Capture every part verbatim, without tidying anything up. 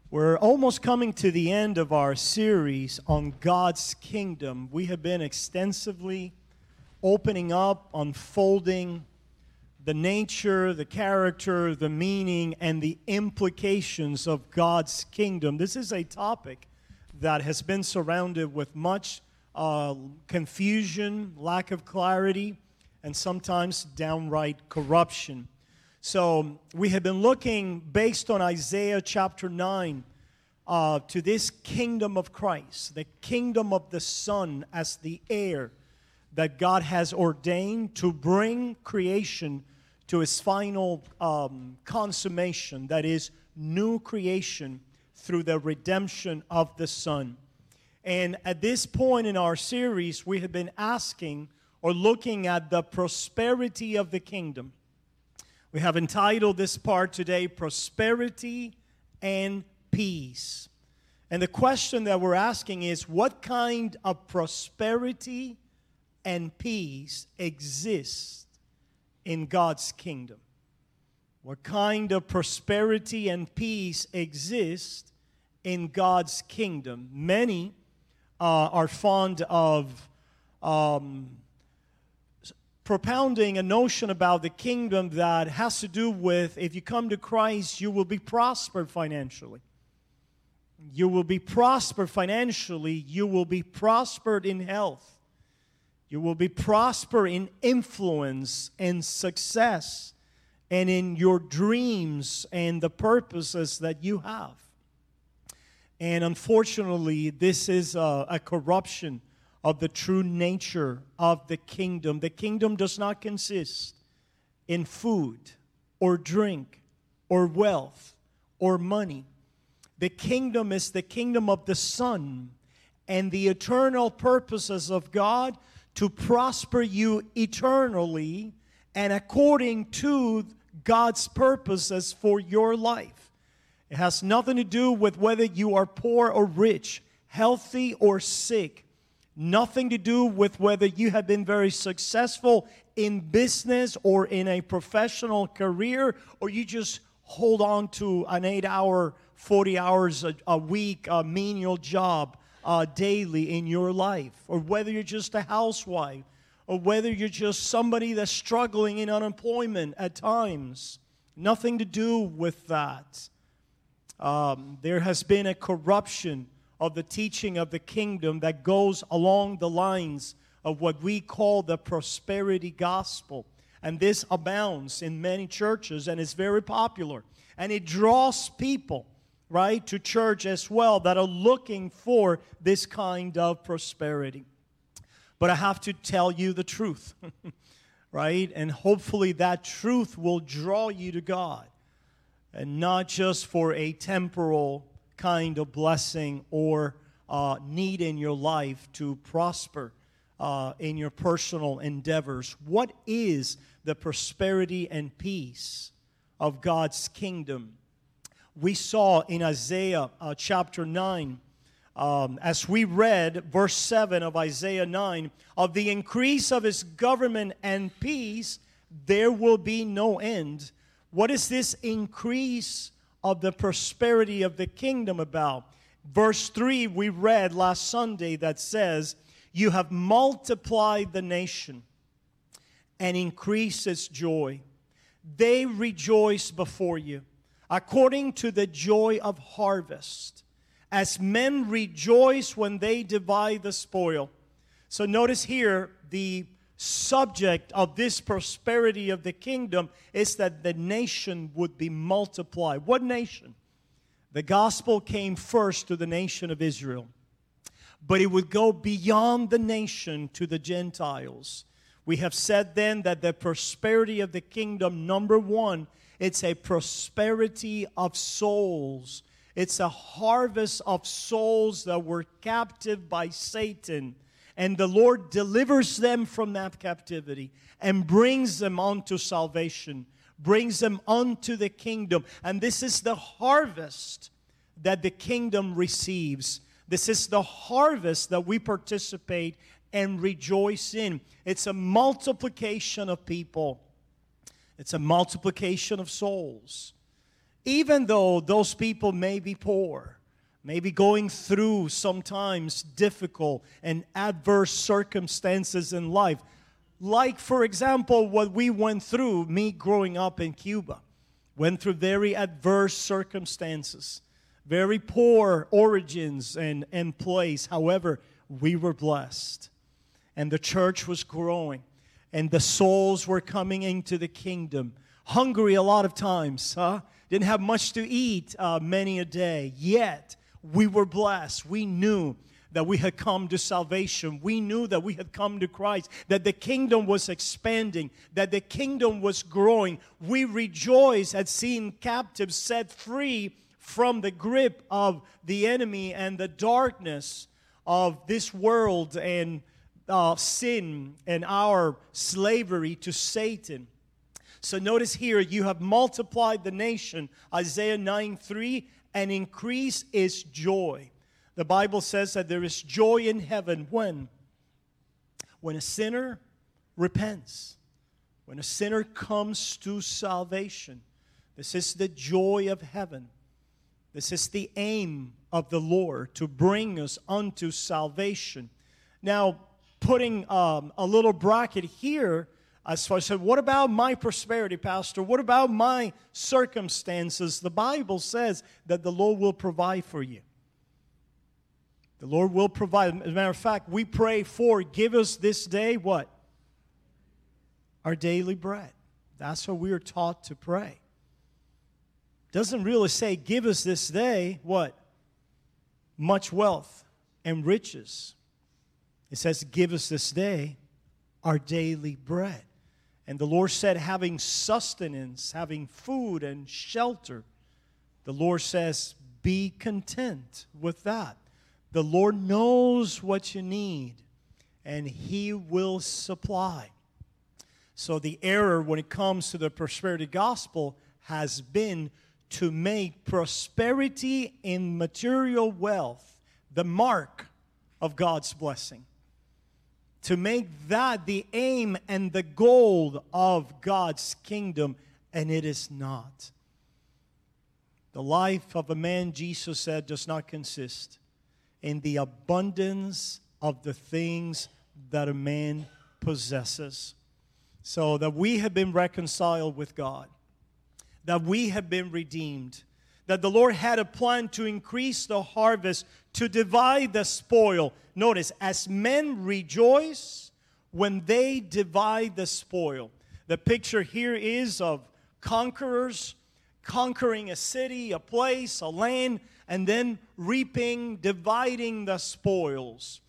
We're almost coming to the end of our series on God's kingdom. We have been extensively opening up, unfolding the nature, the character, the meaning, and the implications of God's kingdom. This is a topic that has been surrounded with much uh, confusion, lack of clarity, and sometimes downright corruption. So we have been looking, based on Isaiah chapter nine, uh, to this kingdom of Christ, the kingdom of the Son as the heir that God has ordained to bring creation to its final um, consummation, that is, new creation through the redemption of the Son. And at this point in our series, we have been asking or looking at the prosperity of the kingdom. We have entitled this part today, Prosperity and Peace. And the question that we're asking is, what kind of prosperity and peace exists in God's kingdom? What kind of prosperity and peace exists in God's kingdom? Many uh, are fond of um, propounding a notion about the kingdom that has to do with, if you come to Christ, you will be prospered financially. You will be prospered financially. You will be prospered in health. You will be prospered in influence and success and in your dreams and the purposes that you have. And unfortunately, this is a, a corruption of the true nature of the kingdom. The kingdom does not consist in food or drink or wealth or money. The kingdom is the kingdom of the Son and the eternal purposes of God to prosper you eternally and according to God's purposes for your life. It has nothing to do with whether you are poor or rich, healthy or sick. Nothing to do with whether you have been very successful in business or in a professional career, or you just hold on to an eight-hour, forty hours a, a week uh, menial job uh, daily in your life, or whether you're just a housewife, or whether you're just somebody that's struggling in unemployment at times. Nothing to do with that. Um, there has been a corruption of the teaching of the kingdom that goes along the lines of what we call the prosperity gospel. And this abounds in many churches and is very popular. And it draws people, right, to church as well that are looking for this kind of prosperity. But I have to tell you the truth, right? And hopefully that truth will draw you to God. And not just for a temporal kind of blessing or uh, need in your life to prosper uh, in your personal endeavors. What is the prosperity and peace of God's kingdom? We saw in Isaiah uh, chapter nine, um, as we read verse seven of Isaiah nine, of the increase of His government and peace, there will be no end. What is this increase of the prosperity of the kingdom about? Verse three we read last Sunday that says, you have multiplied the nation and increased its joy. They rejoice before you, according to the joy of harvest, as men rejoice when they divide the spoil. So notice here, the subject of this prosperity of the kingdom is that the nation would be multiplied. What nation? The gospel came first to the nation of Israel, but it would go beyond the nation to the Gentiles. We have said then that the prosperity of the kingdom, number one, it's a prosperity of souls. It's a harvest of souls that were captive by Satan. And the Lord delivers them from that captivity and brings them unto salvation, brings them unto the kingdom. And this is the harvest that the kingdom receives. This is the harvest that we participate and rejoice in. It's a multiplication of people. It's a multiplication of souls. Even though those people may be poor, maybe going through sometimes difficult and adverse circumstances in life, like, for example, what we went through, me growing up in Cuba, went through very adverse circumstances, very poor origins and, and place. However, we were blessed, and the church was growing, and the souls were coming into the kingdom. Hungry a lot of times, huh? Didn't have much to eat uh, many a day, yet we were blessed. We knew that we had come to salvation. We knew that we had come to Christ, that the kingdom was expanding, that the kingdom was growing. We rejoiced at seeing captives set free from the grip of the enemy and the darkness of this world and uh, sin and our slavery to Satan. So notice here, you have multiplied the nation, Isaiah nine three, and increase its joy. The Bible says that there is joy in heaven when? When a sinner repents. When a sinner comes to salvation. This is the joy of heaven. This is the aim of the Lord, to bring us unto salvation. Now, putting um, a little bracket here, as far as I said, what about my prosperity, Pastor? What about my circumstances? The Bible says that the Lord will provide for you. The Lord will provide. As a matter of fact, we pray for, give us this day what? Our daily bread. That's what we are taught to pray. Doesn't really say, give us this day what? Much wealth and riches. It says, give us this day our daily bread. And the Lord said, having sustenance, having food and shelter, the Lord says, be content with that. The Lord knows what you need, and He will supply. So the error when it comes to the prosperity gospel has been to make prosperity in material wealth the mark of God's blessing. To make that the aim and the goal of God's kingdom, and it is not. The life of a man, Jesus said, does not consist in the abundance of the things that a man possesses. So that we have been reconciled with God, that we have been redeemed, that the Lord had a plan to increase the harvest, to divide the spoil. Notice, as men rejoice when they divide the spoil. The picture here is of conquerors conquering a city, a place, a land, and then reaping, dividing the spoils.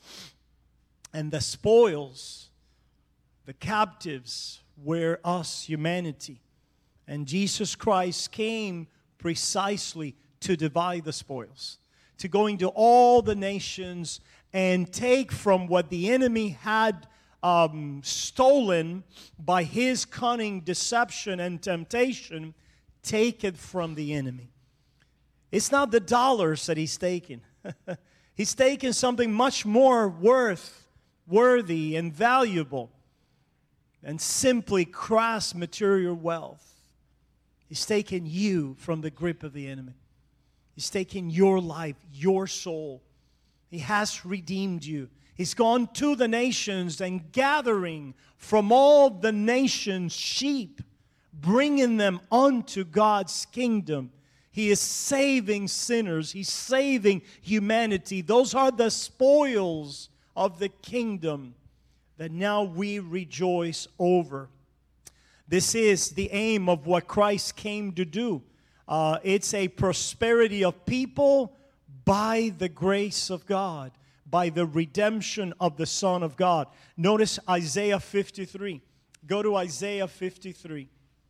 And the spoils, the captives, were us, humanity. And Jesus Christ came precisely to divide the spoils, to go into all the nations and take from what the enemy had um, stolen by his cunning deception and temptation, take it from the enemy. It's not the dollars that he's taking. He's taking something much more worth, worthy and valuable than simply crass material wealth. He's taking you from the grip of the enemy. He's taking your life, your soul. He has redeemed you. He's gone to the nations and gathering from all the nations sheep, bringing them unto God's kingdom. He is saving sinners. He's saving humanity. Those are the spoils of the kingdom that now we rejoice over. This is the aim of what Christ came to do. Uh, it's a prosperity of people by the grace of God, by the redemption of the Son of God. Notice Isaiah fifty-three. Go to Isaiah fifty-three.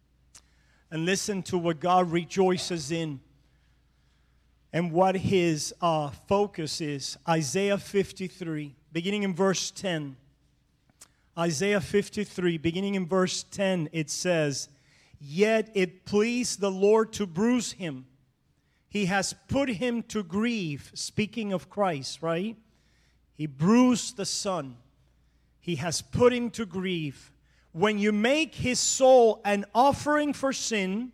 And listen to what God rejoices in and what His uh, focus is. Isaiah fifty-three, beginning in verse ten. Isaiah fifty-three, beginning in verse ten, it says, "Yet it pleased the Lord to bruise him. He has put him to grief." Speaking of Christ, right? He bruised the Son. He has put him to grief. When you make his soul an offering for sin,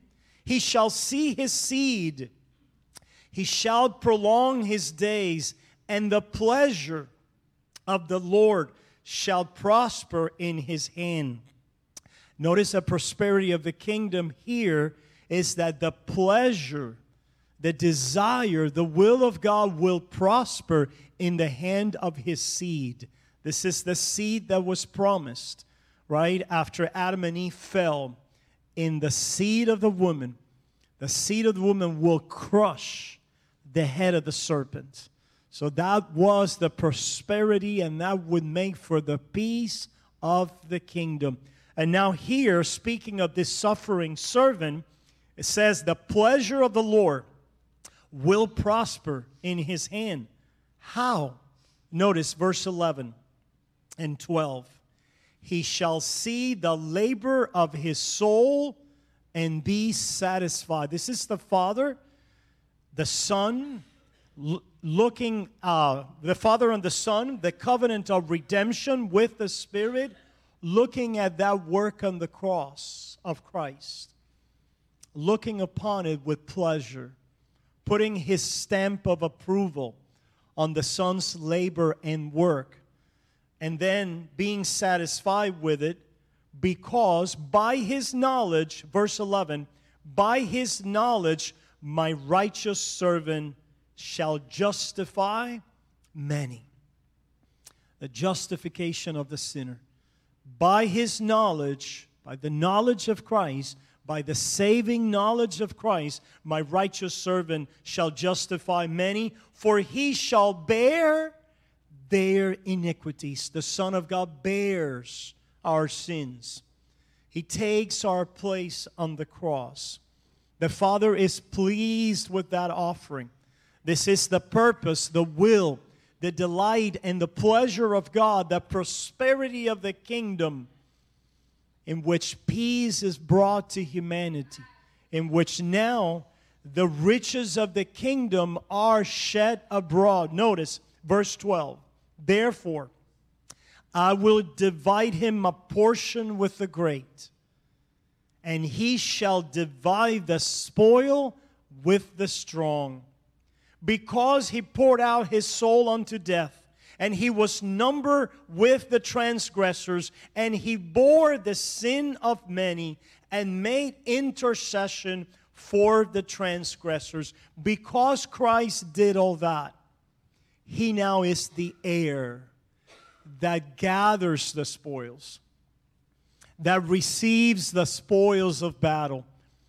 He shall see his seed. He shall prolong his days, and the pleasure of the Lord shall prosper in his hand. Notice the prosperity of the kingdom here is that the pleasure, the desire, the will of God will prosper in the hand of his seed. This is the seed that was promised, right? After Adam and Eve fell, in the seed of the woman, the seed of the woman will crush the head of the serpent. So that was the prosperity, and that would make for the peace of the kingdom. And now here, speaking of this suffering servant, it says, the pleasure of the Lord will prosper in his hand. How? Notice verse eleven and twelve. He shall see the labor of his soul and be satisfied. This is the Father, the Son, l- looking, uh, the Father and the Son, the covenant of redemption with the Spirit, looking at that work on the cross of Christ, looking upon it with pleasure, putting his stamp of approval on the Son's labor and work, and then being satisfied with it, because by his knowledge, verse eleven, by his knowledge my righteous servant shall justify many. The justification of the sinner. By his knowledge, by the knowledge of Christ, by the saving knowledge of Christ, my righteous servant shall justify many, for he shall bear their iniquities. The Son of God bears our sins. He takes our place on the cross. The Father is pleased with that offering. This is the purpose, the will, the delight, and the pleasure of God, the prosperity of the kingdom, in which peace is brought to humanity, in which now the riches of the kingdom are shed abroad. Notice verse twelve. Therefore, I will divide him a portion with the great, and he shall divide the spoil with the strong. Because he poured out his soul unto death, and he was numbered with the transgressors, and he bore the sin of many, and made intercession for the transgressors. Because Christ did all that, he now is the heir that gathers the spoils, that receives the spoils of battle.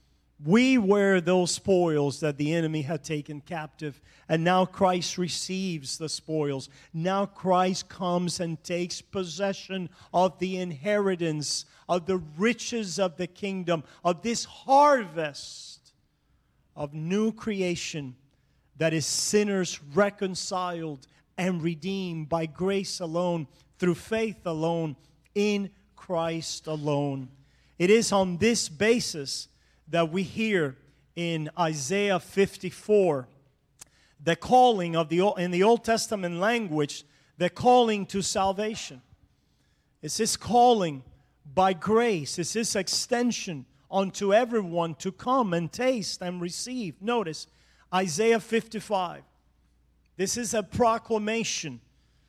We were those spoils that the enemy had taken captive, and now Christ receives the spoils. Now Christ comes and takes possession of the inheritance, of the riches of the kingdom, of this harvest of new creation that is sinners reconciled and redeemed by grace alone, through faith alone, in Christ alone. It is on this basis that we hear in Isaiah fifty-four, the calling of the in the Old Testament language, the calling to salvation. It's His calling by grace. It's His extension unto everyone to come and taste and receive. Notice Isaiah fifty-five. This is a proclamation.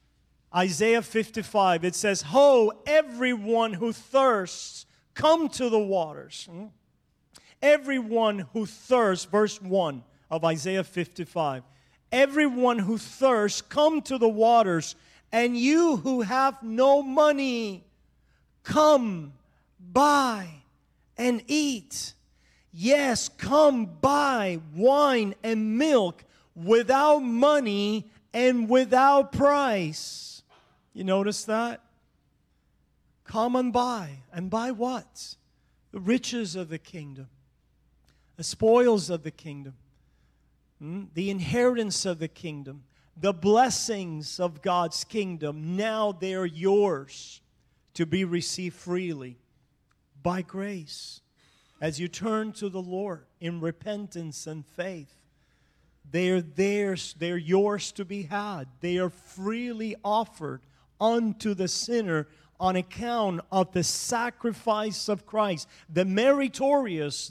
Isaiah fifty-five. It says, "Ho, everyone who thirsts, come to the waters." Hmm? Everyone who thirsts, verse one of Isaiah fifty-five. Everyone who thirsts, come to the waters, and you who have no money, come, buy, and eat. Yes, come buy wine and milk without money and without price. You notice that? Come and buy. And buy what? The riches of the kingdom. The spoils of the kingdom, hmm? The inheritance of the kingdom, the blessings of God's kingdom. Now they are yours to be received freely by grace. As you turn to the Lord in repentance and faith, they are theirs, they are yours to be had. They are freely offered unto the sinner on account of the sacrifice of Christ, the meritorious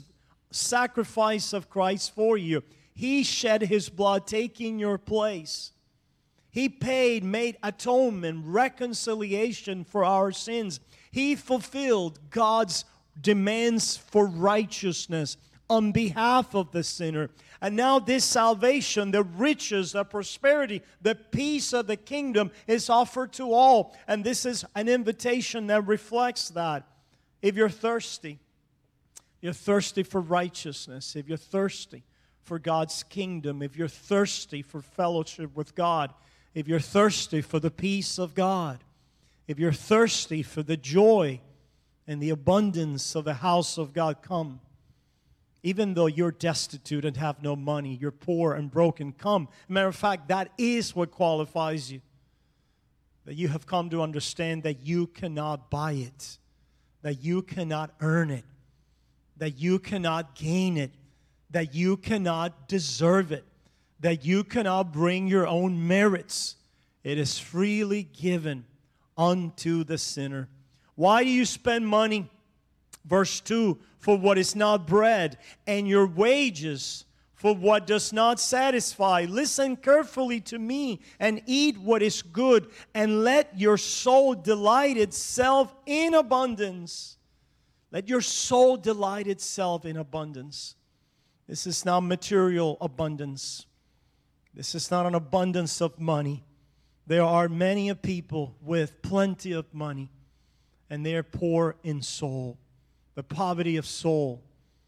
sacrifice of Christ for you. He shed His blood, taking your place. He paid, made atonement, reconciliation for our sins. He fulfilled God's demands for righteousness on behalf of the sinner. And now this salvation, the riches, the prosperity, the peace of the kingdom is offered to all. And this is an invitation that reflects that. If you're thirsty, you're thirsty for righteousness, if you're thirsty for God's kingdom, if you're thirsty for fellowship with God, if you're thirsty for the peace of God, if you're thirsty for the joy and the abundance of the house of God, come. Even though you're destitute and have no money, you're poor and broken, come. Matter of fact, that is what qualifies you. That you have come to understand that you cannot buy it, that you cannot earn it, that you cannot gain it, that you cannot deserve it, that you cannot bring your own merits. It is freely given unto the sinner. Why do you spend money? Verse two, for what is not bread, and your wages for what does not satisfy. Listen carefully to me, and eat what is good, and let your soul delight itself in abundance. Let your soul delight itself in abundance. This is not material abundance. This is not an abundance of money. There are many people with plenty of money, and they are poor in soul. The poverty of soul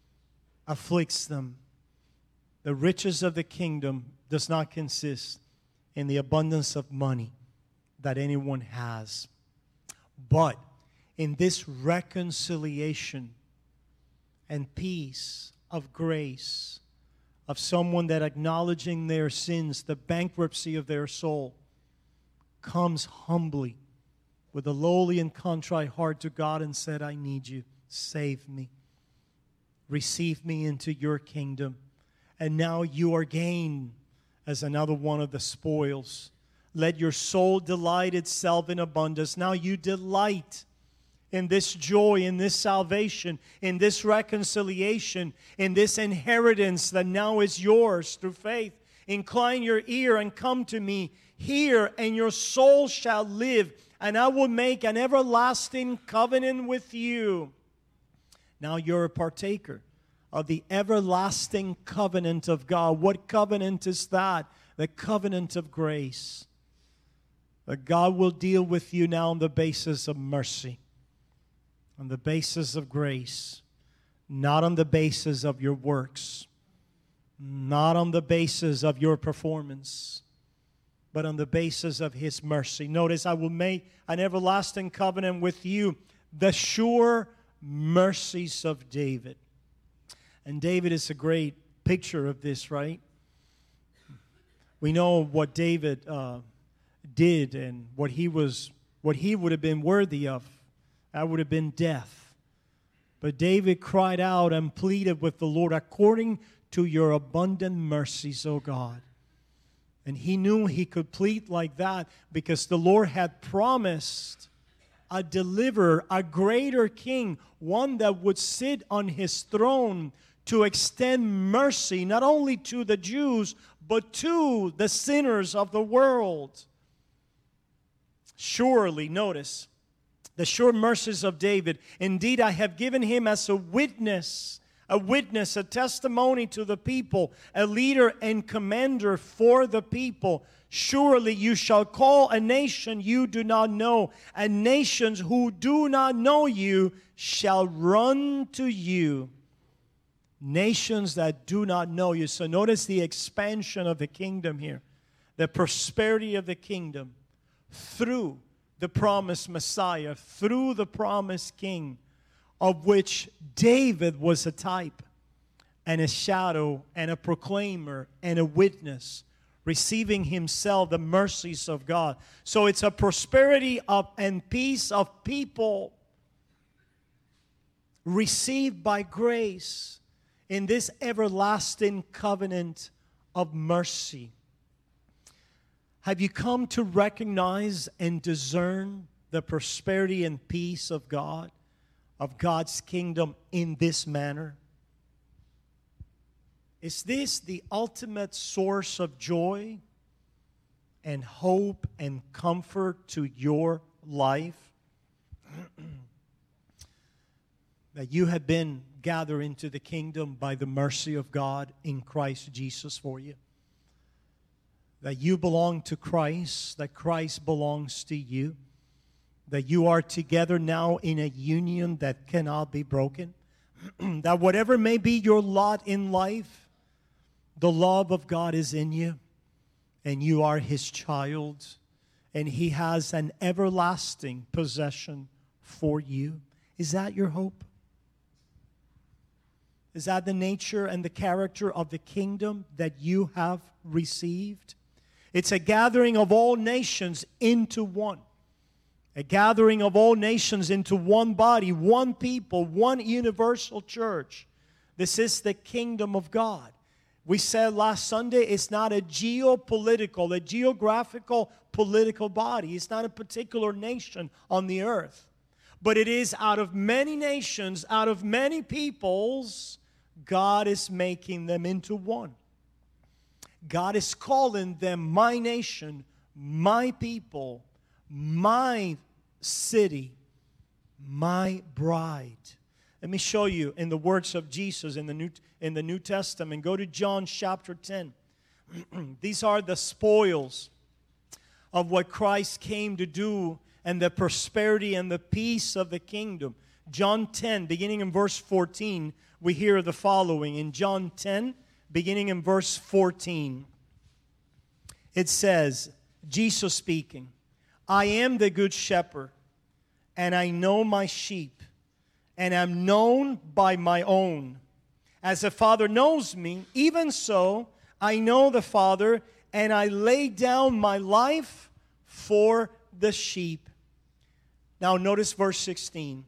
afflicts them. The riches of the kingdom does not consist in the abundance of money that anyone has, but in this reconciliation and peace of grace of someone that, acknowledging their sins, the bankruptcy of their soul, comes humbly with a lowly and contrite heart to God and said, I need you. Save me. Receive me into your kingdom. And now you are gained as another one of the spoils. Let your soul delight itself in abundance. Now you delight in this joy, in this salvation, in this reconciliation, in this inheritance that now is yours through faith. Incline your ear and come to me. Hear, and your soul shall live, and I will make an everlasting covenant with you. Now you're a partaker of the everlasting covenant of God. What covenant is that? The covenant of grace. That God will deal with you now on the basis of mercy, on the basis of grace, not on the basis of your works, not on the basis of your performance, but on the basis of His mercy. Notice, I will make an everlasting covenant with you, the sure mercies of David. And David is a great picture of this, right? We know what David uh, did and what he was, what he would have been worthy of. That would have been death. But David cried out and pleaded with the Lord, according to your abundant mercies, O God. And he knew he could plead like that because the Lord had promised a deliverer, a greater king, one that would sit on his throne to extend mercy not only to the Jews, but to the sinners of the world. Surely, notice, the sure mercies of David, indeed I have given him as a witness, a witness, a testimony to the people, a leader and commander for the people. Surely you shall call a nation you do not know, and nations who do not know you shall run to you. Nations that do not know you. So notice the expansion of the kingdom here, the prosperity of the kingdom through the promised Messiah, through the promised King, of which David was a type and a shadow and a proclaimer and a witness, receiving himself the mercies of God. So it's a prosperity of and peace of people received by grace in this everlasting covenant of mercy. Have you come to recognize and discern the prosperity and peace of God, of God's kingdom in this manner? Is this the ultimate source of joy and hope and comfort to your life? That you have been gathered into the kingdom by the mercy of God in Christ Jesus for you. That you belong to Christ, that Christ belongs to you. That you are together now in a union that cannot be broken. That whatever may be your lot in life, the love of God is in you. And you are His child. And He has an everlasting possession for you. Is that your hope? Is that the nature and the character of the kingdom that you have received? It's a gathering of all nations into one. A gathering of all nations into one body, one people, one universal church. This is the kingdom of God. We said last Sunday, it's not a geopolitical, a geographical political body. It's not a particular nation on the earth. But it is out of many nations, out of many peoples, God is making them into one. God is calling them my nation, my people, my city, my bride. Let me show you in the words of Jesus in the New, in the New Testament. Go to John chapter ten. These are the spoils of what Christ came to do and the prosperity and the peace of the kingdom. John ten, beginning in verse fourteen, we hear the following. In John ten, beginning in verse fourteen, it says, Jesus speaking, I am the good shepherd, and I know my sheep, and am known by my own. As the Father knows me, even so I know the Father, and I lay down my life for the sheep. Now notice verse sixteen.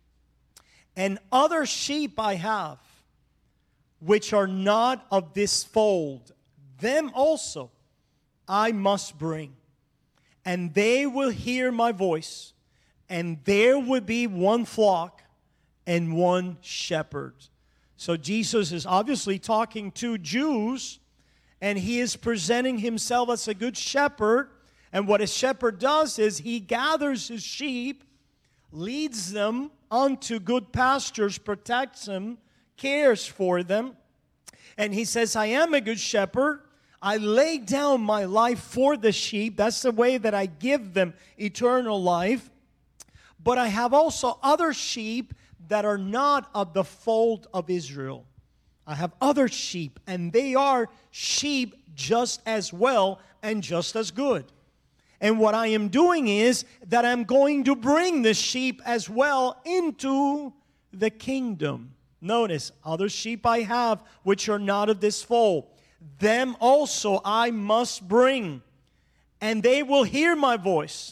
And other sheep I have, which are not of this fold, them also I must bring. And they will hear my voice, and there will be one flock and one shepherd. So Jesus is obviously talking to Jews, and He is presenting Himself as a good shepherd. And what a shepherd does is He gathers His sheep, leads them unto good pastures, protects them, cares for them. And He says, I am a good shepherd. I lay down my life for the sheep. That's the way that I give them eternal life. But I have also other sheep that are not of the fold of Israel. I have other sheep, and they are sheep just as well and just as good. And what I am doing is that I'm going to bring the sheep as well into the kingdom. Notice, other sheep I have which are not of this fold. Them also I must bring, and they will hear my voice.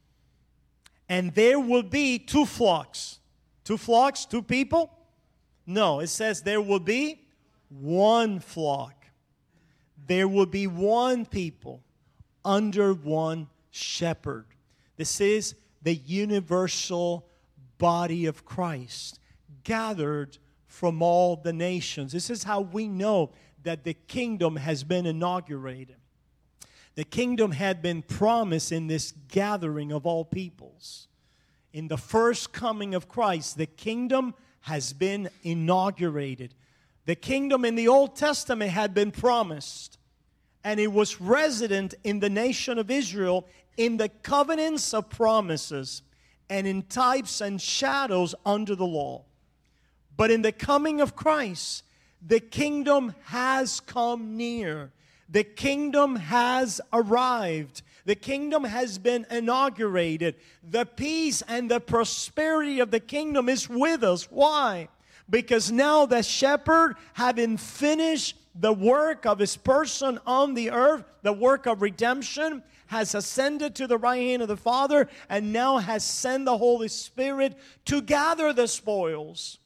And there will be two flocks. Two flocks, two people? No, it says there will be one flock. There will be one people under one shepherd. This is the universal body of Christ, gathered from all the nations. This is how we know that the kingdom has been inaugurated. The kingdom had been promised in this gathering of all peoples. In the first coming of Christ, the kingdom has been inaugurated. The kingdom in the Old Testament had been promised, and it was resident in the nation of Israel in the covenants of promises and in types and shadows under the law. But in the coming of Christ, the kingdom has come near. The kingdom has arrived. The kingdom has been inaugurated. The peace and the prosperity of the kingdom is with us. Why? Because now the shepherd, having finished the work of his person on the earth, the work of redemption, has ascended to the right hand of the Father, and now has sent the Holy Spirit to gather the spoils,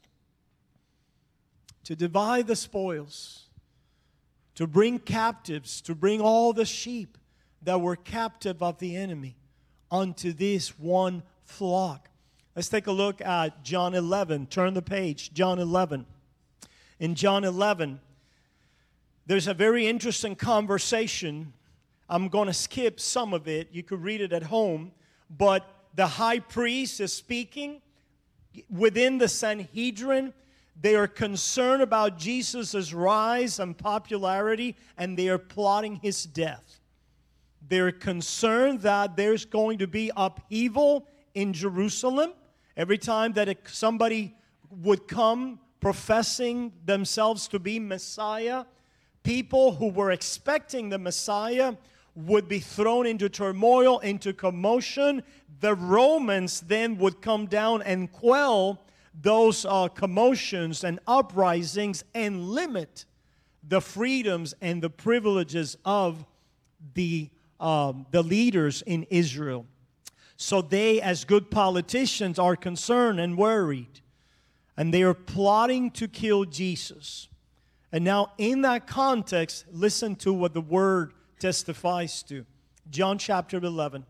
to divide the spoils, to bring captives, to bring all the sheep that were captive of the enemy unto this one flock. Let's take a look at John eleven. Turn the page, John eleven. In John eleven, there's a very interesting conversation. I'm going to skip some of it. You could read it at home. But the high priest is speaking within the Sanhedrin. They are concerned about Jesus' rise and popularity, and they are plotting his death. They're concerned that there's going to be upheaval in Jerusalem. Every time that it, somebody would come professing themselves to be Messiah, people who were expecting the Messiah would be thrown into turmoil, into commotion. The Romans then would come down and quell those uh, commotions and uprisings and limit the freedoms and the privileges of the, um, the leaders in Israel. So they, as good politicians, are concerned and worried. And they are plotting to kill Jesus. And now, in that context, listen to what the Word testifies to. John chapter eleven.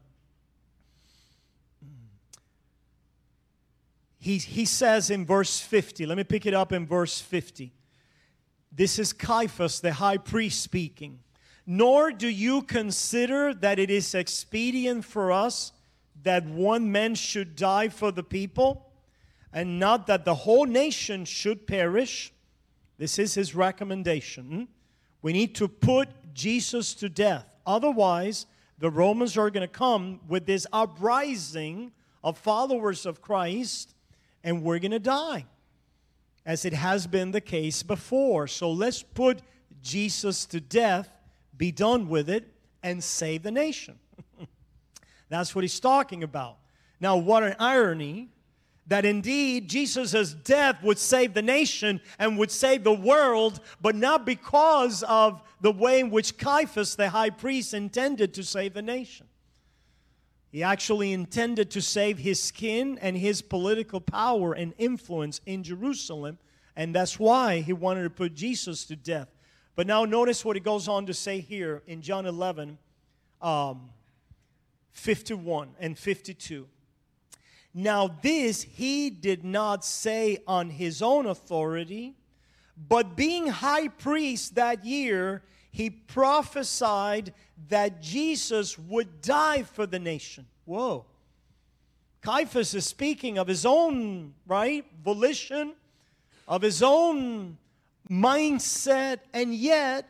He, he says in verse fifty, let me pick it up in verse fifty. This is Caiaphas, the high priest, speaking. Nor do you consider that it is expedient for us that one man should die for the people, and not that the whole nation should perish. This is his recommendation. We need to put Jesus to death. Otherwise, the Romans are going to come with this uprising of followers of Christ, and we're going to die, as it has been the case before. So let's put Jesus to death, be done with it, and save the nation. That's what he's talking about. Now, what an irony that indeed Jesus' death would save the nation and would save the world, but not because of the way in which Caiaphas, the high priest, intended to save the nation. He actually intended to save his skin and his political power and influence in Jerusalem, and that's why he wanted to put Jesus to death. But now notice what he goes on to say here in John eleven, um, fifty-one and fifty-two. Now this he did not say on his own authority, but being high priest that year, he prophesied that Jesus would die for the nation. Whoa. Caiaphas is speaking of his own, right, volition, of his own mindset, and yet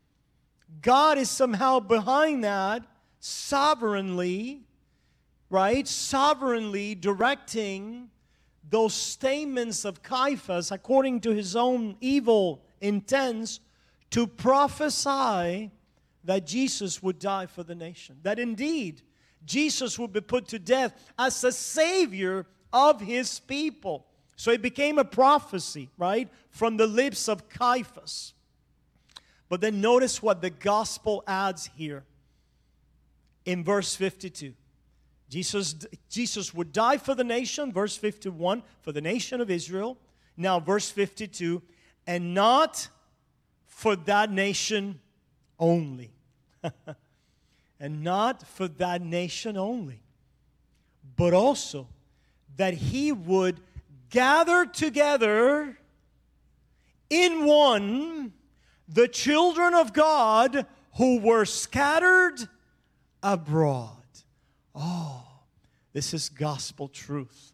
God is somehow behind that, sovereignly, right, sovereignly directing those statements of Caiaphas according to his own evil intents to prophesy that Jesus would die for the nation. That indeed, Jesus would be put to death as a savior of his people. So it became a prophecy, right, from the lips of Caiaphas. But then notice what the gospel adds here in verse fifty-two. Jesus, Jesus would die for the nation, verse fifty-one, for the nation of Israel. Now, verse fifty-two, and not for that nation only. And not for that nation only, but also that he would gather together in one the children of God who were scattered abroad. Oh, this is gospel truth.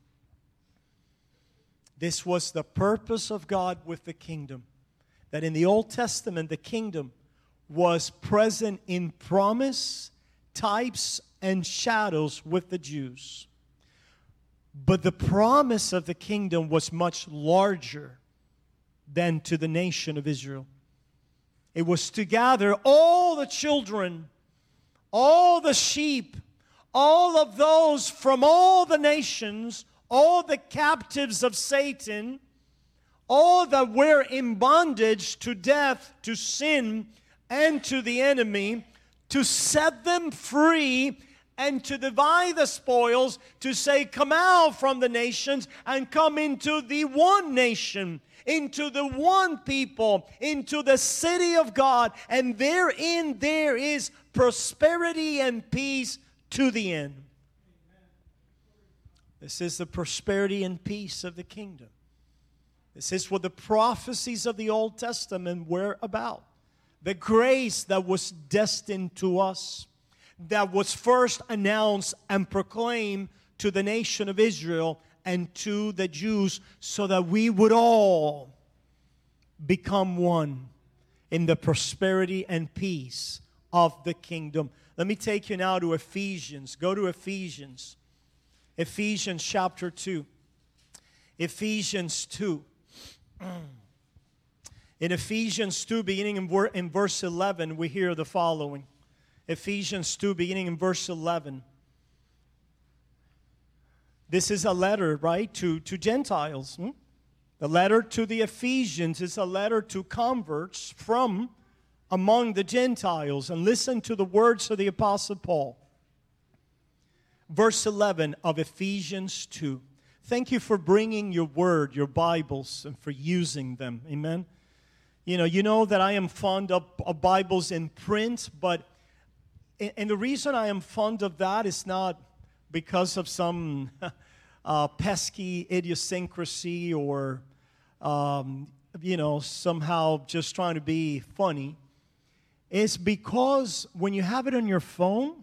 This was the purpose of God with the kingdom. That in the Old Testament, the kingdom was present in promise, types, and shadows with the Jews. But the promise of the kingdom was much larger than to the nation of Israel. It was to gather all the children, all the sheep, all of those from all the nations, all the captives of Satan, all that were in bondage to death, to sin, and to the enemy, to set them free and to divide the spoils, to say, come out from the nations and come into the one nation, into the one people, into the city of God, and therein there is prosperity and peace to the end. This is the prosperity and peace of the kingdom. This is what the prophecies of the Old Testament were about. the grace that was destined to us, that was first announced and proclaimed to the nation of Israel and to the Jews, so that we would all become one in the prosperity and peace of the kingdom. Let me take you now to Ephesians. Go to Ephesians. Ephesians chapter two. Ephesians two. In Ephesians two, beginning in, ver- in verse eleven, we hear the following. Ephesians two, beginning in verse eleven. This is a letter, right, to, to Gentiles. Hmm? The letter to the Ephesians is a letter to converts from among the Gentiles. And listen to the words of the Apostle Paul. Verse eleven of Ephesians two. Thank you for bringing your word, your Bibles, and for using them. Amen. You know, you know that I am fond of, of Bibles in print, but and the reason I am fond of that is not because of some uh, pesky idiosyncrasy or, um, you know, somehow just trying to be funny. It's because when you have it on your phone,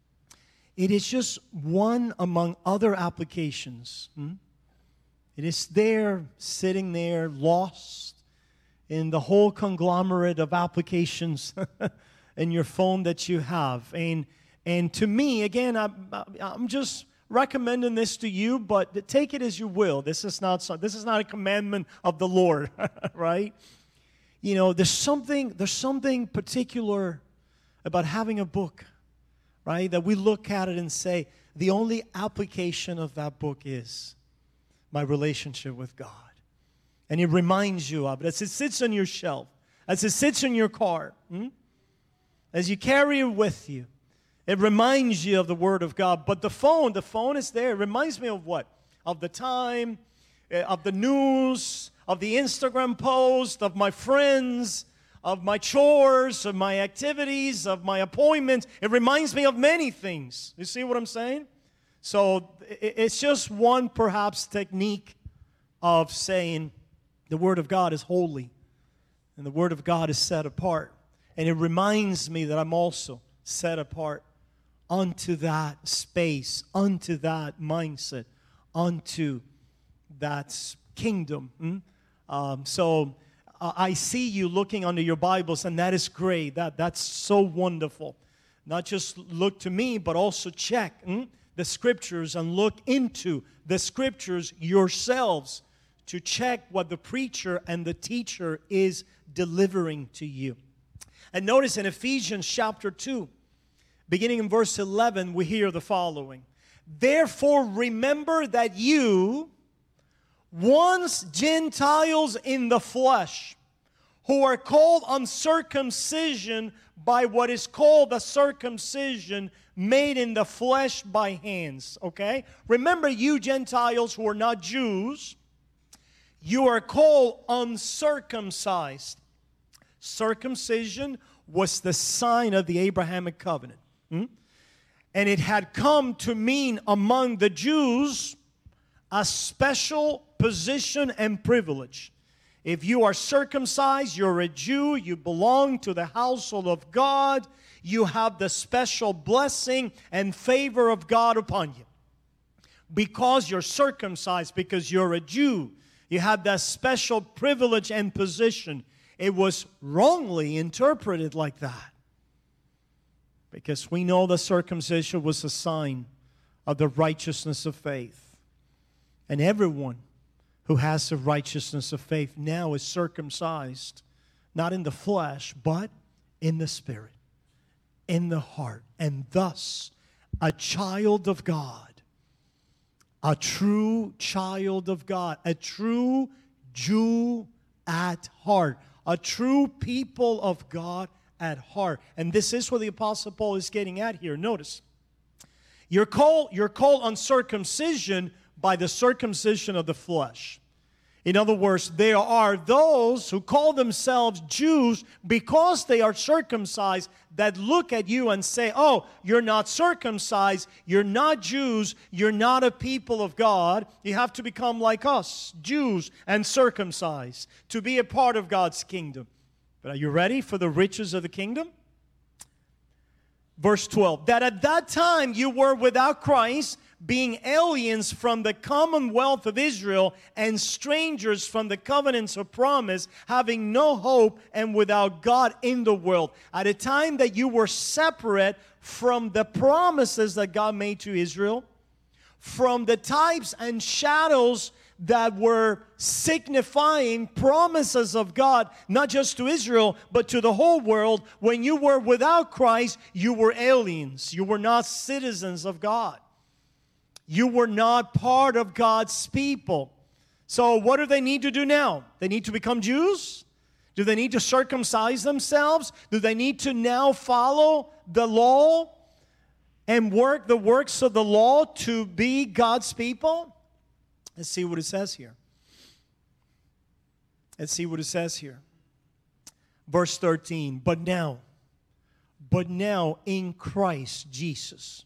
it is just one among other applications. Hmm? It is there, sitting there, lost in the whole conglomerate of applications in your phone that you have. And and to me, again, I'm, I'm just recommending this to you, but take it as you will. This is not this is not a commandment of the Lord, right? You know, there's something there's something particular about having a book, right? That we look at it and say, the only application of that book is my relationship with God. And it reminds you of it as it sits on your shelf, as it sits in your car, hmm? As you carry it with you. It reminds you of the Word of God. But the phone, the phone is there. It reminds me of what? Of the time, of the news, of the Instagram post, of my friends, of my chores, of my activities, of my appointments. It reminds me of many things. You see what I'm saying? So it's just one, perhaps, technique of saying the Word of God is holy and the Word of God is set apart. And it reminds me that I'm also set apart unto that space, unto that mindset, unto that kingdom. Hmm? Um, so uh, I see you looking under your Bibles, and that is great. That, that's so wonderful. Not just look to me, but also check hmm, the Scriptures and look into the Scriptures yourselves to check what the preacher and the teacher is delivering to you. And notice in Ephesians chapter two, beginning in verse eleven, we hear the following. Therefore remember that you, once Gentiles in the flesh, who are called uncircumcision by what is called the circumcision made in the flesh by hands. Okay? Remember, you Gentiles who are not Jews, you are called uncircumcised. Circumcision was the sign of the Abrahamic covenant. Hmm? And it had come to mean among the Jews a special position and privilege. If you are circumcised, you're a Jew, you belong to the household of God, you have the special blessing and favor of God upon you. Because you're circumcised, because you're a Jew, you have that special privilege and position. It was wrongly interpreted like that. Because we know the circumcision was a sign of the righteousness of faith. And everyone who has the righteousness of faith now is circumcised, not in the flesh, but in the spirit, in the heart. And thus, a child of God, a true child of God, a true Jew at heart, a true people of God at heart. And this is what the Apostle Paul is getting at here. Notice, you're called, you're called uncircumcision by the circumcision of the flesh. In other words, there are those who call themselves Jews because they are circumcised that look at you and say, oh, you're not circumcised, you're not Jews, you're not a people of God. You have to become like us, Jews and circumcised, to be a part of God's kingdom. But are you ready for the riches of the kingdom? Verse twelve, that at that time you were without Christ, being aliens from the commonwealth of Israel and strangers from the covenants of promise, having no hope and without God in the world. At a time that you were separate from the promises that God made to Israel, from the types and shadows that were signifying promises of God, not just to Israel, but to the whole world. When you were without Christ, you were aliens. You were not citizens of God. You were not part of God's people. So what do they need to do now? They need to become Jews? Do they need to circumcise themselves? Do they need to now follow the law and work the works of the law to be God's people? Let's see what it says here. Let's see what it says here. Verse thirteen, but now, but now in Christ Jesus,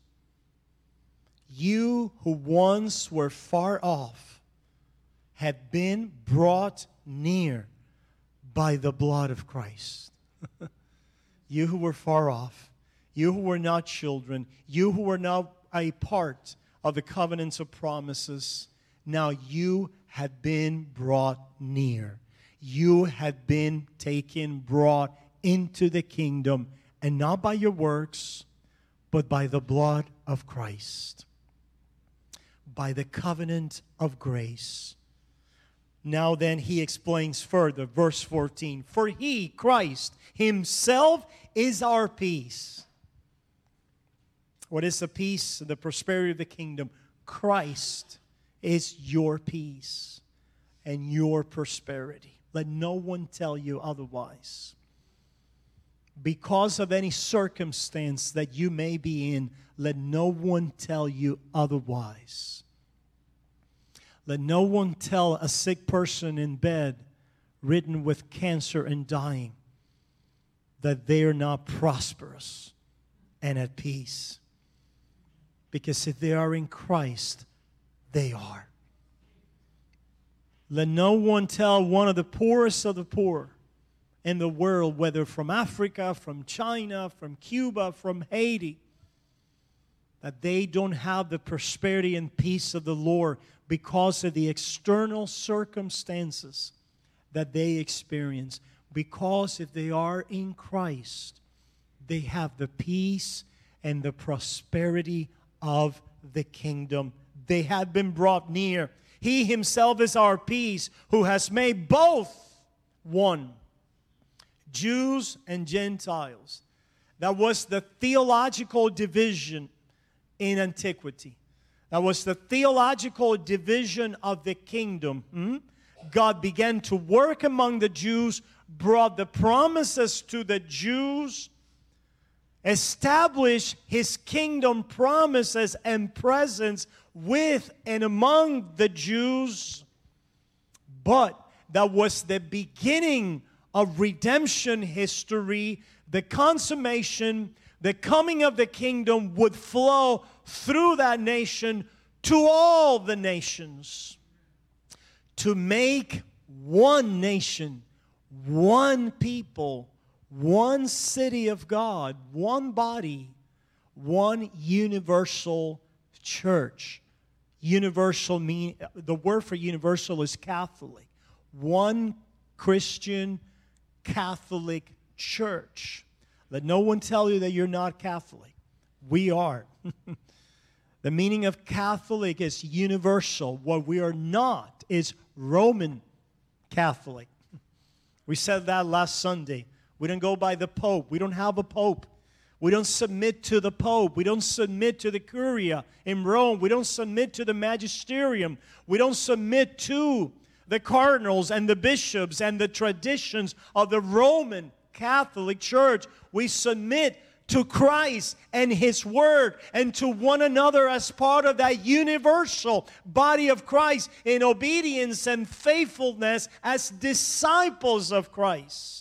you who once were far off have been brought near by the blood of Christ. You who were far off, you who were not children, you who were not a part of the covenants of promises, now you have been brought near. You have been taken, brought into the kingdom, and not by your works, but by the blood of Christ, by the covenant of grace. Now then, he explains further, verse fourteen, for he, Christ, himself is our peace. What is the peace? The prosperity of the kingdom. Christ is your peace and your prosperity. Let no one tell you otherwise. Because of any circumstance that you may be in, let no one tell you otherwise. Let no one tell a sick person in bed, ridden with cancer and dying, that they are not prosperous and at peace. Because if they are in Christ, they are. Let no one tell one of the poorest of the poor in the world, whether from Africa, from China, from Cuba, from Haiti, that they don't have the prosperity and peace of the Lord because of the external circumstances that they experience. Because if they are in Christ, they have the peace and the prosperity of the kingdom. They have been brought near. He himself is our peace, who has made both one, Jews and Gentiles. That was the theological division in antiquity. That was the theological division of the kingdom. Hmm? God began to work among the Jews, brought the promises to the Jews, established His kingdom promises and presence with and among the Jews. But that was the beginning of redemption history. The consummation, the coming of the kingdom would flow through that nation to all the nations, to make one nation, one people, one city of God, one body, one universal church. Universal mean the word for universal is Catholic. One Christian Catholic church. Let no one tell you that you're not Catholic. We are. The meaning of Catholic is universal. What we are not is Roman Catholic. We said that last Sunday. We don't go by the Pope. We don't have a Pope. We don't submit to the Pope. We don't submit to the Curia in Rome. We don't submit to the Magisterium. We don't submit to the cardinals and the bishops and the traditions of the Roman Catholic Church. We submit to Christ and His Word and to one another as part of that universal body of Christ in obedience and faithfulness as disciples of Christ.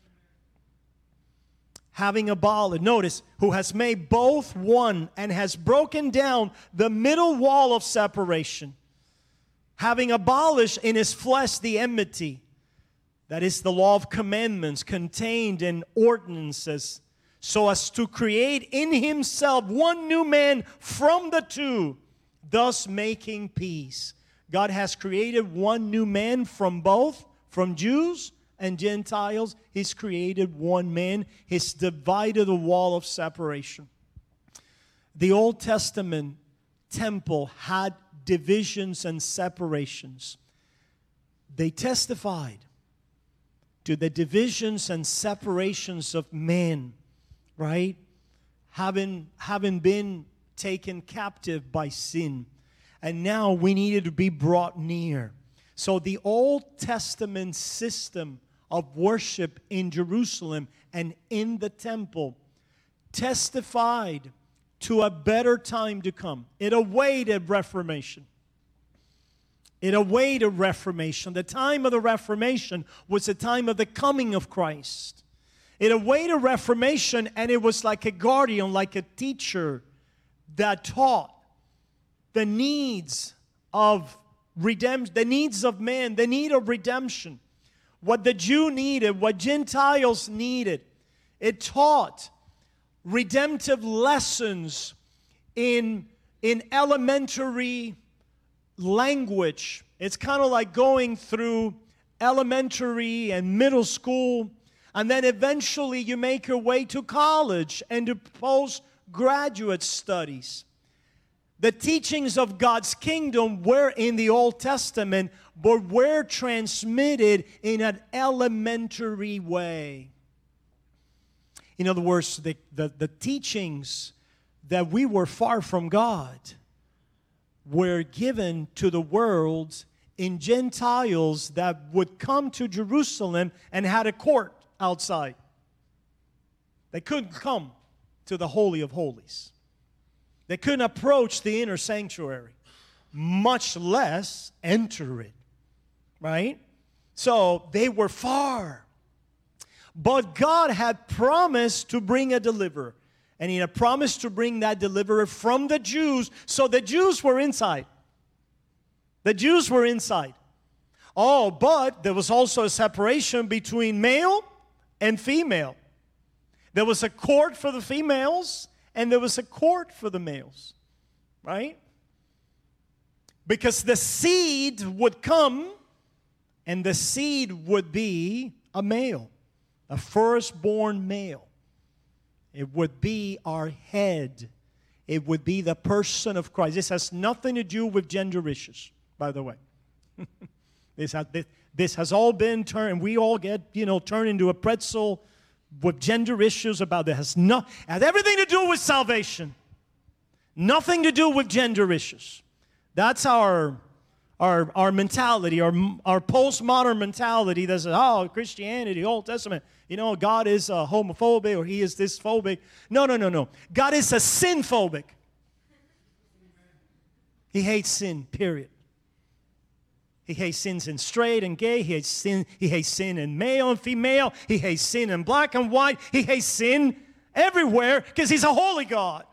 Having abolished, notice, who has made both one and has broken down the middle wall of separation. Having abolished in His flesh the enmity, That is the law of commandments contained in ordinances, so as to create in himself one new man from the two, thus making peace. God has created one new man from both, from Jews and Gentiles. He's created one man. He's divided the wall of separation. The Old Testament temple had divisions and separations. They testified to the divisions and separations of man, right? Having, having been taken captive by sin. And now we needed to be brought near. So the Old Testament system of worship in Jerusalem and in the temple testified to a better time to come. It awaited Reformation. It awaited Reformation. The time of the Reformation was the time of the coming of Christ. It awaited Reformation, and it was like a guardian, like a teacher that taught the needs of redemption, the needs of man, the need of redemption, what the Jew needed, what Gentiles needed. It taught redemptive lessons in, in elementary language. It's kind of like going through elementary and middle school, and then eventually you make your way to college and to postgraduate studies. The teachings of God's kingdom were in the Old Testament, but were transmitted in an elementary way. In other words, the, the, the teachings that we were far from God were given to the world in Gentiles that would come to Jerusalem and had a court outside. They couldn't come to the Holy of Holies. They couldn't approach the inner sanctuary, much less enter it, right? So they were far. But God had promised to bring a deliverer. And He had promised to bring that deliverer from the Jews. So the Jews were inside. The Jews were inside. Oh, but there was also a separation between male and female. There was a court for the females, and there was a court for the males. Right? Because the seed would come, and the seed would be a male, a firstborn male. It would be our head. It would be the person of Christ. This has nothing to do with gender issues, by the way. this, has, this, this has all been turned, we all get, you know, turned into a pretzel with gender issues about that. It has, no, has everything to do with salvation. Nothing to do with gender issues. That's our, our, our mentality, our, our postmodern mentality that says, oh, Christianity, Old Testament, you know, God is uh, homophobic or He is this phobic. No, no, no, no. God is a sin phobic. He hates sin, period. He hates sins in straight and gay. He hates sin, he hates sin in male and female. He hates sin in black and white. He hates sin everywhere because He's a holy God.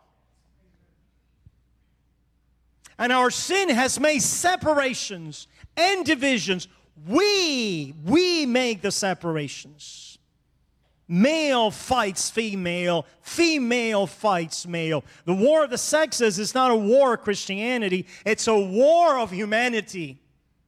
And our sin has made separations and divisions. We, we make the separations. Male fights female. Female fights male. The war of the sexes is not a war of Christianity. It's a war of humanity.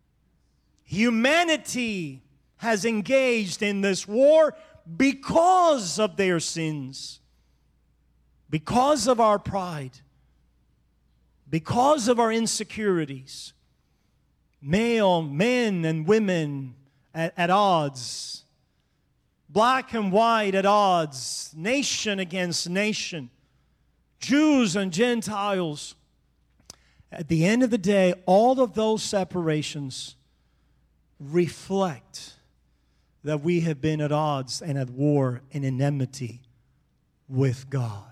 Humanity has engaged in this war because of their sins. Because of our pride. Because of our insecurities. Male, men and women at, at odds. Black and white at odds. Nation against nation. Jews and Gentiles. At the end of the day, all of those separations reflect that we have been at odds and at war and in enmity with God.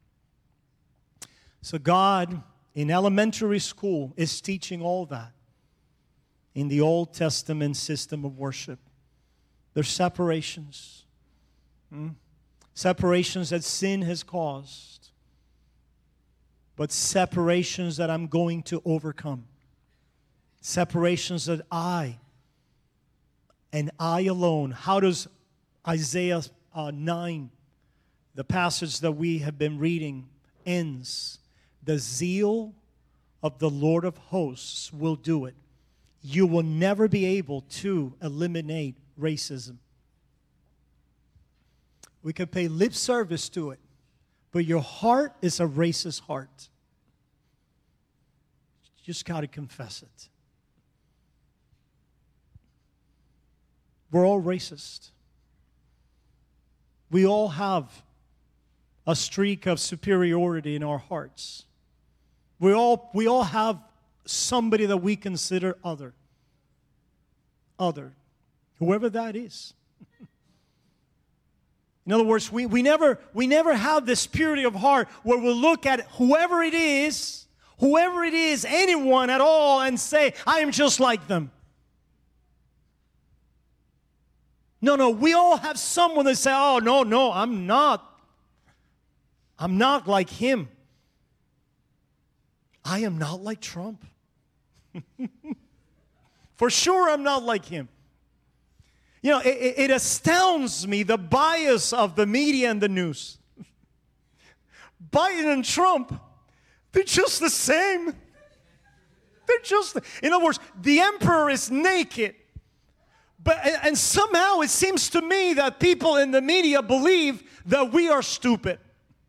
So God, in elementary school, is teaching all that in the Old Testament system of worship. There's separations. Hmm? Separations that sin has caused. But separations that I'm going to overcome. Separations that I, and I alone. How does Isaiah uh, nine, the passage that we have been reading, ends? The zeal of the Lord of hosts will do it. You will never be able to eliminate racism. We can pay lip service to it, but your heart is a racist heart. You just got to confess it. We're all racist. We all have a streak of superiority in our hearts. We all, we all have somebody that we consider other. Other. Whoever that is. In other words, we, we, never, we never have this purity of heart where we look at whoever it is, whoever it is, anyone at all, and say, I am just like them. No, no, we all have someone that say, oh, no, no, I'm not. I'm not like him. I am not like Trump. For sure I'm not like him. You know, it, it astounds me, the bias of the media and the news. Biden and Trump, they're just the same. They're just, the, in other words, the emperor is naked. But, and somehow it seems to me that people in the media believe that we are stupid.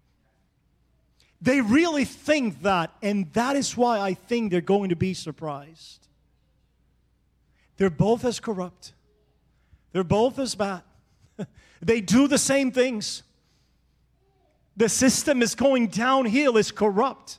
They really think that, and that is why I think they're going to be surprised. They're both as corrupt. They're both as bad. They do the same things. The system is going downhill, it's corrupt.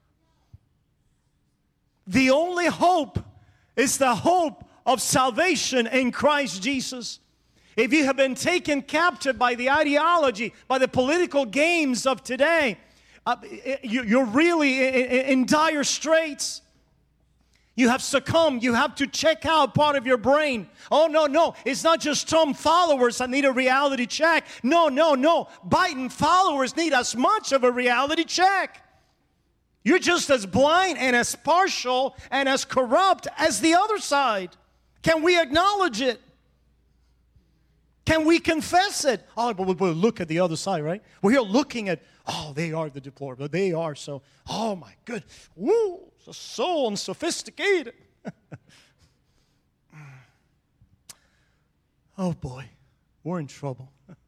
The only hope is the hope of salvation in Christ Jesus. If you have been taken captive by the ideology, by the political games of today, uh, you're really in dire straits. You have succumbed. You have to check out part of your brain. Oh, no, no. It's not just Trump followers that need a reality check. No, no, no. Biden followers need as much of a reality check. You're just as blind and as partial and as corrupt as the other side. Can we acknowledge it? Can we confess it? Oh, but we'll look at the other side, right? We're here looking at, oh, they are the deplorable. They are so, oh my good. Woo, so unsophisticated. Oh boy, we're in trouble.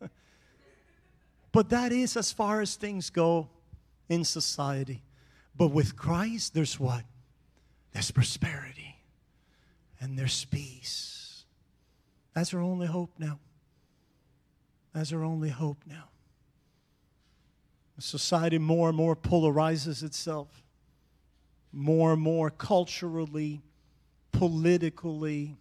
But that is as far as things go in society. But with Christ, there's what? There's prosperity. And there's peace. That's our only hope now. That's our only hope now. Society more and more polarizes itself. More and more culturally, politically,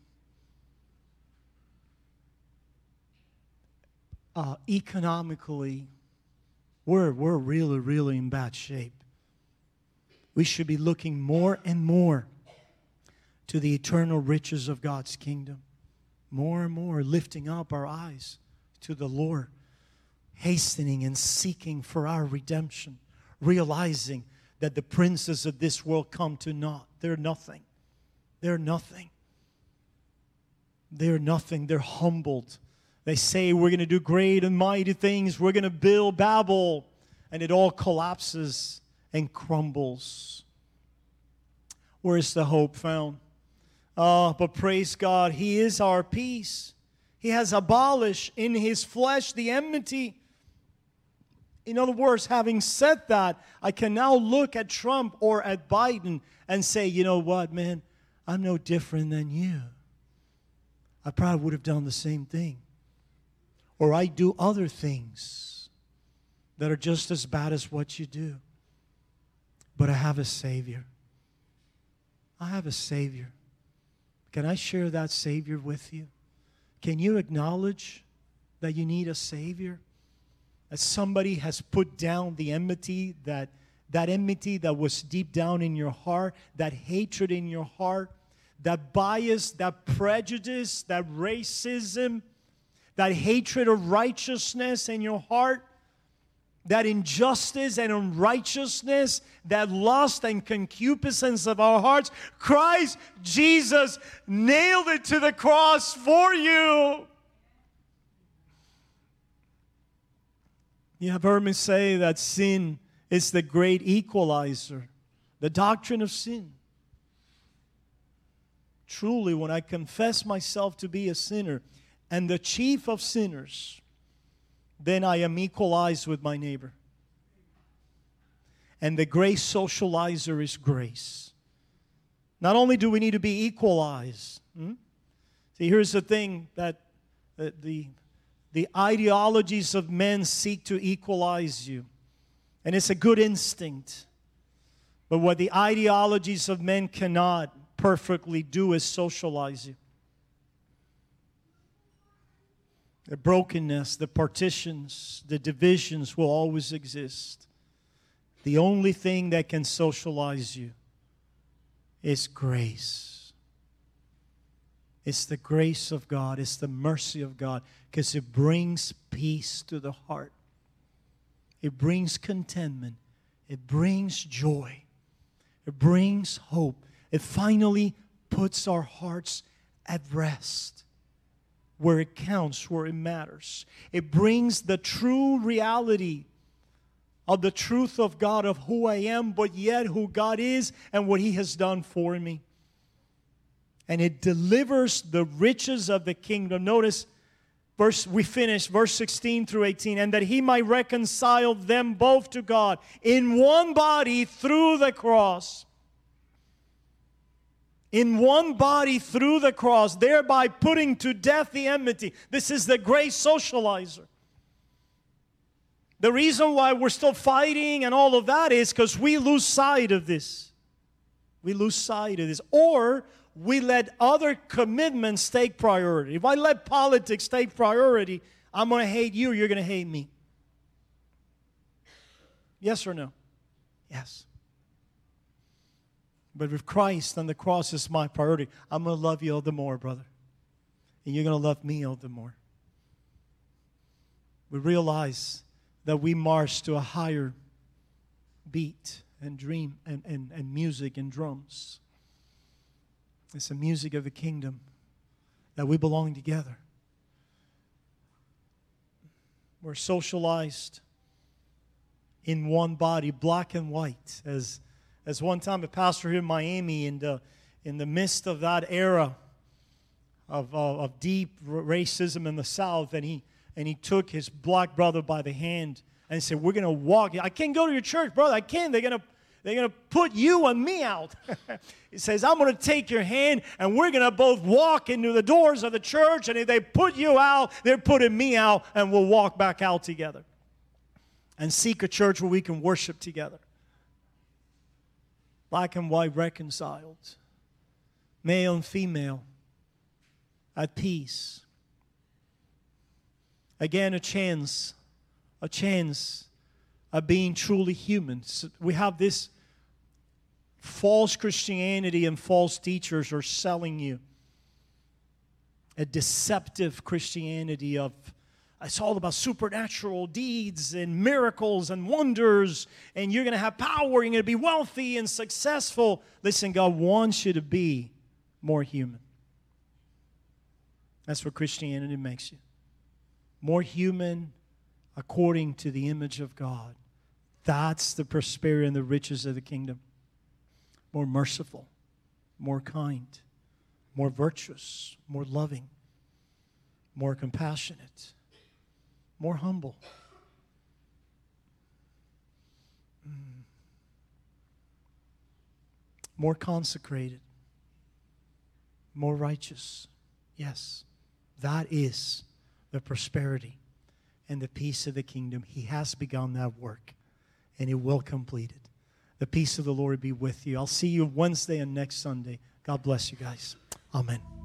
uh, economically. We're, we're really, really in bad shape. We should be looking more and more to the eternal riches of God's kingdom. More and more lifting up our eyes to the Lord, hastening and seeking for our redemption, realizing that the princes of this world come to naught. They're nothing. They're nothing. They're nothing. They're humbled. They say we're going to do great and mighty things. We're going to build Babel. And it all collapses and crumbles. Where is the hope found? Uh, but praise God, He is our peace. He has abolished in His flesh the enmity. In other words, having said that, I can now look at Trump or at Biden and say, you know what, man, I'm no different than you. I probably would have done the same thing. Or I do other things that are just as bad as what you do. But I have a Savior. I have a Savior. Can I share that Savior with you? Can you acknowledge that you need a Savior? That somebody has put down the enmity, that, that enmity that was deep down in your heart, that hatred in your heart, that bias, that prejudice, that racism, that hatred of righteousness in your heart, that injustice and unrighteousness, that lust and concupiscence of our hearts, Christ Jesus nailed it to the cross for you. You have heard me say that sin is the great equalizer, the doctrine of sin. Truly, when I confess myself to be a sinner and the chief of sinners, then I am equalized with my neighbor. And the grace socializer is grace. Not only do we need to be equalized. Hmm? See, here's the thing that the, the, the ideologies of men seek to equalize you. And it's a good instinct. But what the ideologies of men cannot perfectly do is socialize you. The brokenness, the partitions, the divisions will always exist. The only thing that can socialize you is grace. It's the grace of God. It's the mercy of God, because it brings peace to the heart. It brings contentment. It brings joy. It brings hope. It finally puts our hearts at rest, where it counts, where it matters. It brings the true reality of the truth of God, of who I am, but yet who God is and what He has done for me. And it delivers the riches of the kingdom. Notice, verse we finish, verse sixteen through eighteen. And that He might reconcile them both to God in one body through the cross. In one body through the cross, thereby putting to death the enmity. This is the grace socializer. The reason why we're still fighting and all of that is because we lose sight of this. We lose sight of this. Or we let other commitments take priority. If I let politics take priority, I'm going to hate you, you're going to hate me. Yes or no? Yes. But if Christ on the cross is my priority, I'm going to love you all the more, brother. And you're going to love me all the more. We realize that we march to a higher beat and dream and, and, and music and drums. It's the music of the kingdom, that we belong together. We're socialized in one body, black and white. As, as one time a pastor here in Miami, in the, in the midst of that era of, of, of deep racism in the South, and he, and he took his black brother by the hand and said, we're going to walk. I can't go to your church, brother. I can't. They're going to They're going to put you and me out. He says, I'm going to take your hand, and we're going to both walk into the doors of the church, and if they put you out, they're putting me out, and we'll walk back out together and seek a church where we can worship together. Black and white reconciled. Male and female at peace. Again, a chance, a chance of being truly human. So we have this false Christianity, and false teachers are selling you a deceptive Christianity of it's all about supernatural deeds and miracles and wonders, and you're going to have power, you're going to be wealthy and successful. Listen, God wants you to be more human. That's what Christianity makes you. More human according to the image of God. That's the prosperity and the riches of the kingdom. More merciful, more kind, more virtuous, more loving, more compassionate, more humble. Mm. More consecrated, more righteous. Yes, that is the prosperity and the peace of the kingdom. He has begun that work, and He will complete it. The peace of the Lord be with you. I'll see you Wednesday and next Sunday. God bless you guys. Amen.